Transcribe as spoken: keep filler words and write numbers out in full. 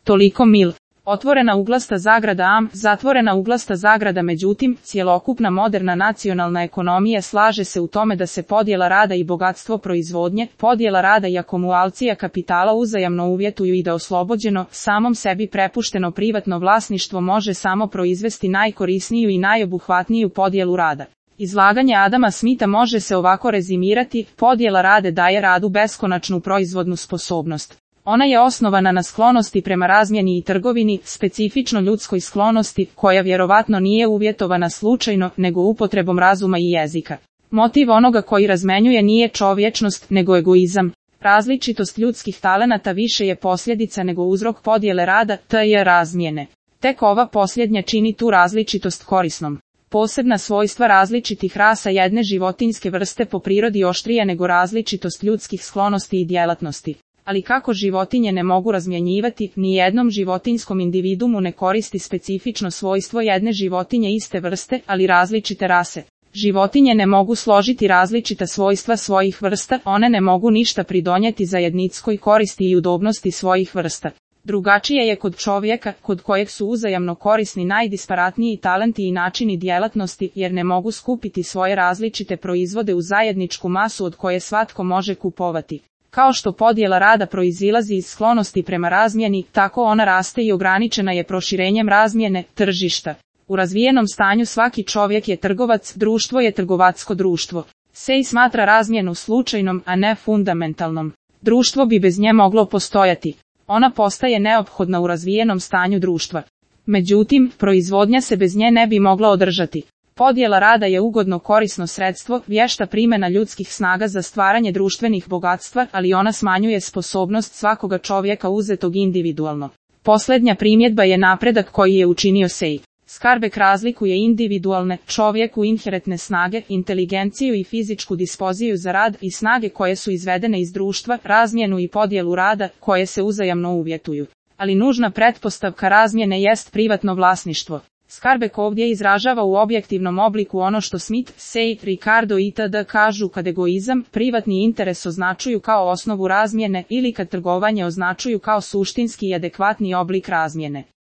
toliko mil. Otvorena uglasta zagrada am, zatvorena uglasta zagrada. Međutim, cjelokupna moderna nacionalna ekonomija slaže se u tome da se podjela rada i bogatstvo proizvodnje, podjela rada i akumulacija kapitala uzajamno uvjetuju i da oslobođeno, samom sebi prepušteno privatno vlasništvo može samo proizvesti najkorisniju i najobuhvatniju podjelu rada. Izlaganje Adama Smitha može se ovako rezimirati: podjela rada daje radu beskonačnu proizvodnu sposobnost. Ona je osnovana na sklonosti prema razmjeni i trgovini, specifično ljudskoj sklonosti, koja vjerovatno nije uvjetovana slučajno, nego upotrebom razuma i jezika. Motiv onoga koji razmenjuje nije čovječnost, nego egoizam. Različitost ljudskih talenata više je posljedica nego uzrok podjele rada, te je razmjene. Tek ova posljednja čini tu različitost korisnom. Posebna svojstva različitih rasa jedne životinjske vrste po prirodi oštrija nego različitost ljudskih sklonosti i djelatnosti. Ali kako životinje ne mogu razmjenjivati, ni jednom životinjskom individumu ne koristi specifično svojstvo jedne životinje iste vrste, ali različite rase. Životinje ne mogu složiti različita svojstva svojih vrsta, one ne mogu ništa pridonijeti zajedničkoj koristi i udobnosti svojih vrsta. Drugačije je kod čovjeka, kod kojeg su uzajamno korisni najdisparatniji talenti i načini djelatnosti, jer ne mogu skupiti svoje različite proizvode u zajedničku masu od koje svatko može kupovati. Kao što podjela rada proizilazi iz sklonosti prema razmjeni, tako ona raste i ograničena je proširenjem razmjene, tržišta. U razvijenom stanju svaki čovjek je trgovac, društvo je trgovatsko društvo. Sej smatra razmjenu slučajnom, a ne fundamentalnom. Društvo bi bez nje moglo postojati. Ona postaje neophodna u razvijenom stanju društva. Međutim, proizvodnja se bez nje ne bi mogla održati. Podjela rada je ugodno korisno sredstvo, vješta primjena ljudskih snaga za stvaranje društvenih bogatstva, ali ona smanjuje sposobnost svakoga čovjeka uzetog individualno. Posljednja primjedba je napredak koji je učinio Sej. Skarbek razlikuje individualne, čovjeku inherentne snage, inteligenciju i fizičku dispoziju za rad i snage koje su izvedene iz društva, razmjenu i podjelu rada, koje se uzajamno uvjetuju. Ali nužna pretpostavka razmjene jest privatno vlasništvo. Skarbek ovdje izražava u objektivnom obliku ono što Smith, Sej, Ricardo itd. kažu kad egoizam, privatni interes označuju kao osnovu razmjene ili kad trgovanje označuju kao suštinski i adekvatni oblik razmjene.